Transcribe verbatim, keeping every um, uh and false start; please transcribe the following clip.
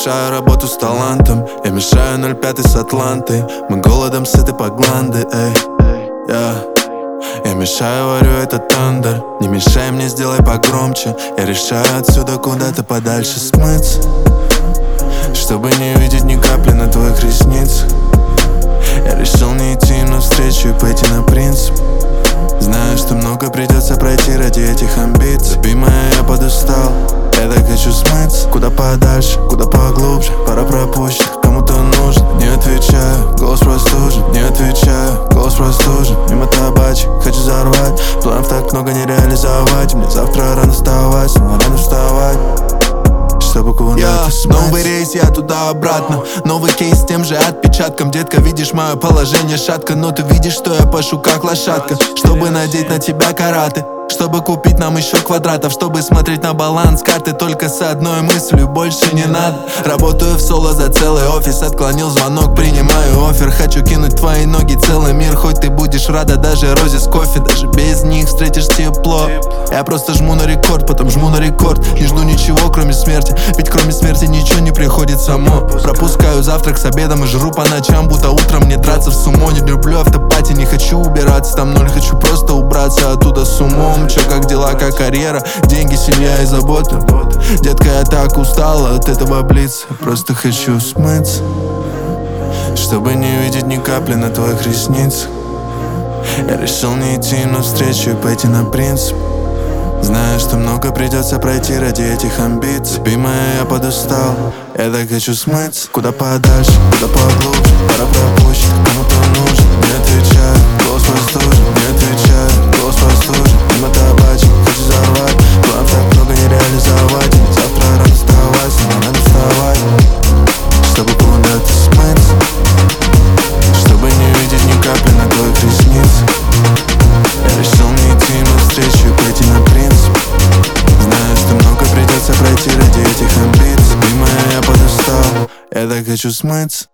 мешаю работу с талантом, я мешаю ноль пять с Атланты. Мы голодом сыты по гланды, эй, yeah. Я мешаю, варю этот тандер. Не мешай мне, сделай погромче. Я решаю отсюда куда-то подальше смыться, чтобы не видеть ни капли на твоих ресницах. Я решил не идти им навстречу и пойти на принцип. Знаю, что много придется пройти ради этих амбиций. Любимая, я подустал, я так хочу смыться куда подальше, куда поглубже. Пора пропущенных, кому-то нужен. Не отвечаю, голос простужен. Не отвечаю, голос простужен. Мимо табачек, хочу взорвать. Планов так много не реализовать. Мне завтра рано вставать, снова рано вставать, чтобы куда-то смыться. Новый рейс, я туда-обратно. Новый кейс с тем же отпечатком. Детка, видишь мое положение шатко, но ты видишь, что я пашу как лошадка, чтобы надеть на тебя караты, чтобы купить нам еще квадратов, чтобы смотреть на баланс карты только с одной мыслью: больше не надо. Работаю в соло за целый офис. Отклонил звонок, принимаю оффер. Хочу кинуть твои ноги целый мир. Хоть ты будешь рада даже розе с кофе, даже без них встретишь тепло. Я просто жму на рекорд, потом жму на рекорд. Не жду ничего, кроме смерти, ведь кроме смерти ничего не приходит само. Пропускаю завтрак с обедом и жру по ночам, будто утром мне драться в сумо. Не люблю автопати, не хочу убираться там ноль. Хочу просто убраться оттуда с умом. Чё, как дела, как карьера, деньги, семья и забота. Детка, я так устала от этого блица. Просто хочу смыться, чтобы не видеть ни капли на твоих ресницах. Я решил не идти им навстречу и пойти на принцип. Знаю, что много придется пройти ради этих амбиций. Любимая, я подустал, я так хочу смыться куда подальше, куда поглубже. Пора пропущенных, кому-то нужен. Не отвечаю, голос простужен. Не отвечаю, голос простужен. Мимо табачек, хочу взорвать. План так много не реализовать. Завтра рано вставать, снова рано вставать, чтобы куда-то смыться, чтобы не видеть ни капли на твоих ресницах. Я решил не идти им навстречу и пойти на принцип. Знаю, что много придется пройти ради этих амбиций. Любимая, я подустал, я так хочу смыться.